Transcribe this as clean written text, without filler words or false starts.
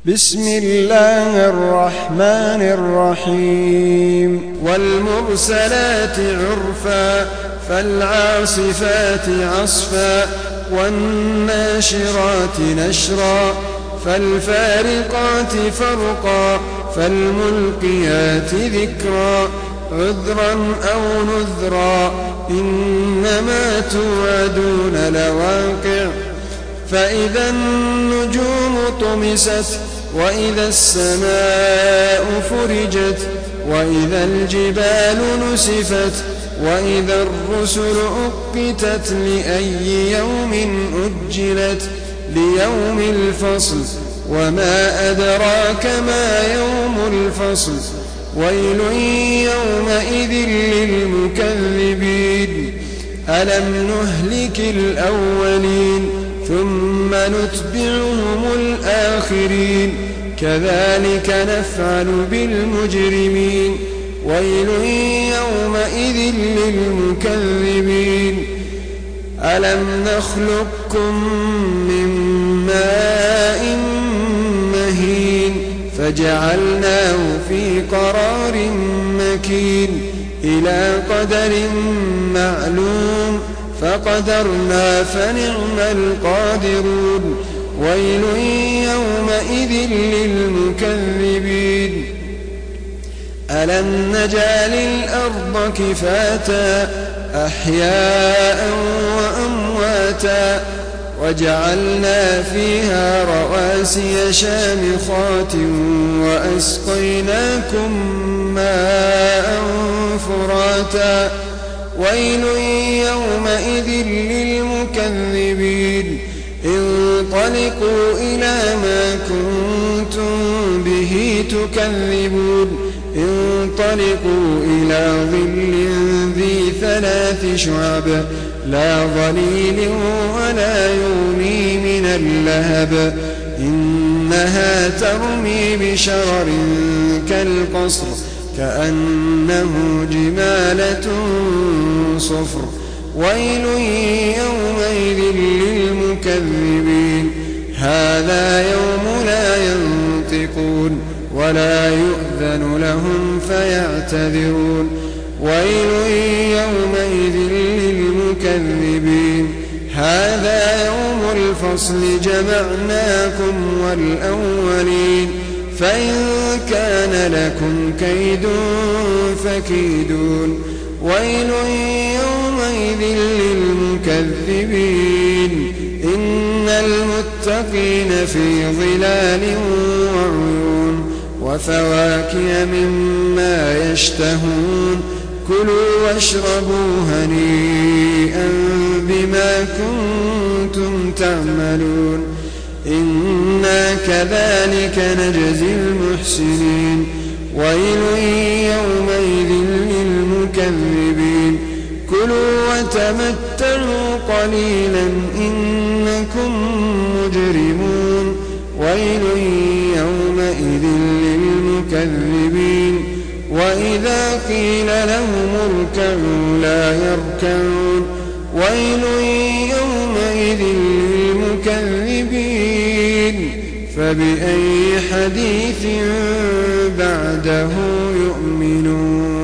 بسم الله الرحمن الرحيم والمرسلات عرفا فالعاصفات عصفا والناشرات نشرا فالفارقات فرقا فالملقيات ذكرا عذرا أو نذرا إنما توعدون لواقع فإذا النجوم طمست وإذا السماء فرجت وإذا الجبال نسفت وإذا الرسل أقتت لأي يوم أجلت ليوم الفصل وما أدراك ما يوم الفصل ويل يومئذ للمكذبين ألم نهلك الأولين ثم نتبعهم الآخرين كذلك نفعل بالمجرمين ويل يومئذ للمكذبين ألم نخلقكم من ماء مهين فجعلناه في قرار مكين إلى قدر معلوم فقدرنا فنعم القادرون ويل يومئذ للمكذبين ألم نجعل الأرض كفاتا أحياء وأمواتا وجعلنا فيها رواسي شامخات وأسقيناكم ماء فراتا ويل يومئذ للمكذبين انطلقوا إلى ما كنتم به تكذبون انطلقوا إلى ظل ذي 3 شعب لا ظليل ولا يغني من اللهب إنها ترمي بشرر كالقصر كأنه جمالة صفر ويل يومئذ للمكذبين هذا يوم لا ينطقون ولا يؤذن لهم فيعتذرون ويل يومئذ للمكذبين هذا يوم الفصل جمعناكم والأولين فإن كان لكم كيد فكيدون ويل يومئذ للمكذبين إن المتقين في ظلال وعيون وفواكه مما يشتهون كلوا واشربوا هنيئا بما كنتم تعملون إنا كذلك نجزي المحسنين ويل يومئذ للمكذبين كلوا وتمتعوا قليلا إنكم مجرمون ويل يومئذ للمكذبين وإذا قيل لهم اركعوا لا يركعون ويل يومئذ للمكذبين فبأي حديث بعده يؤمنون